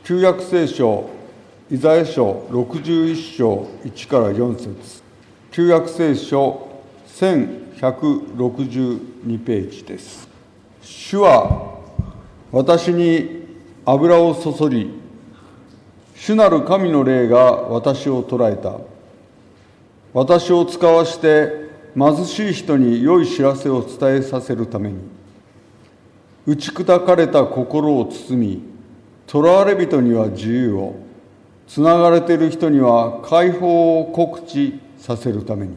旧約聖書イザヤ書61章1から4節、旧約聖書1162ページです。主は私に油を注ぎ、主なる神の霊が私を捉えた。私を使わして貧しい人に良い知らせを伝えさせるために、打ち砕かれた心を包み、囚われ人には自由を、つながれている人には解放を告知させるために、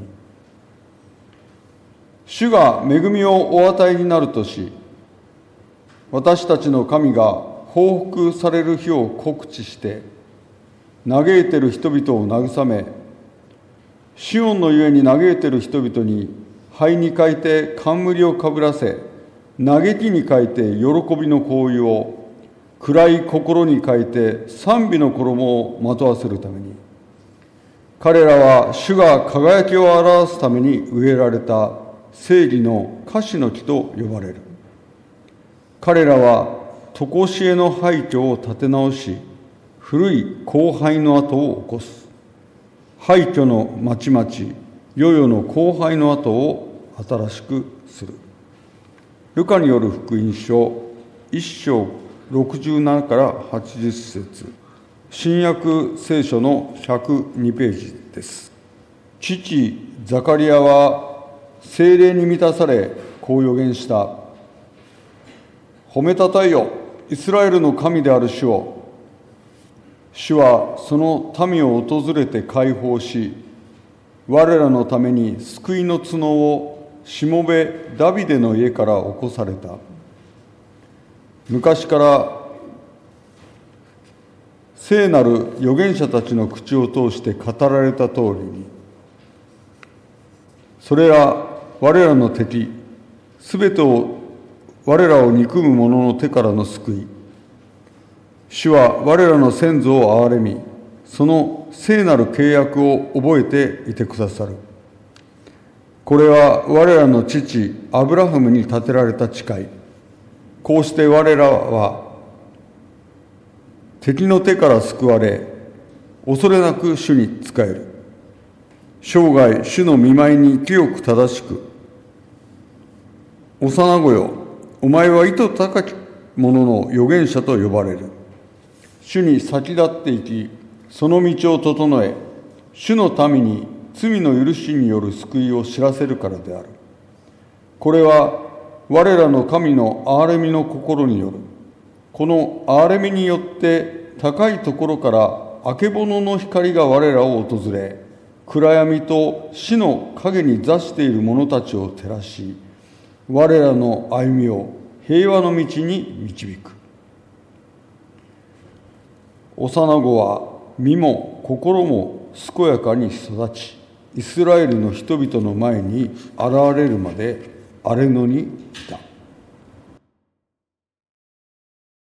主が恵みをお与えになるとし、私たちの神が報復される日を告知して、嘆いている人々を慰め、シオンのゆえに嘆いている人々に灰に書いて冠をかぶらせ、嘆きに書いて喜びの香油を、暗い心に書いて賛美の衣をまとわせるために、彼らは主が輝きを表すために植えられた正義の樫の木と呼ばれる。彼らは常しえの廃墟を建て直し、古い荒廃の跡を起こす。廃墟の町々、世々の荒廃の跡を新しくする。ルカによる福音書1章67から80節、新約聖書の102ページです。父ザカリアは聖霊に満たされ、こう預言した。褒めたたえよ、イスラエルの神である主を。主はその民を訪れて解放し、我らのために救いの角をしもべダビデの家から起こされた。昔から聖なる預言者たちの口を通して語られた通りに、それら我らの敵、すべてを我らを憎む者の手からの救い、主は我らの先祖を憐れみ、その聖なる契約を覚えていてくださる。これは我らの父アブラハムに立てられた誓い。こうして我らは敵の手から救われ、恐れなく主に仕える。生涯主の御前に清く正しく。幼子よ、お前は意図高き者の預言者と呼ばれる。主に先立っていき、その道を整え、主の民に罪の許しによる救いを知らせるからである。これは我らの神の憐れみの心による。この憐れみによって高いところからあけぼのの光が我らを訪れ、暗闇と死の影に座している者たちを照らし、我らの歩みを平和の道に導く。幼子は身も心も健やかに育ち、イスラエルの人々の前に現れるまで荒れ野にいた。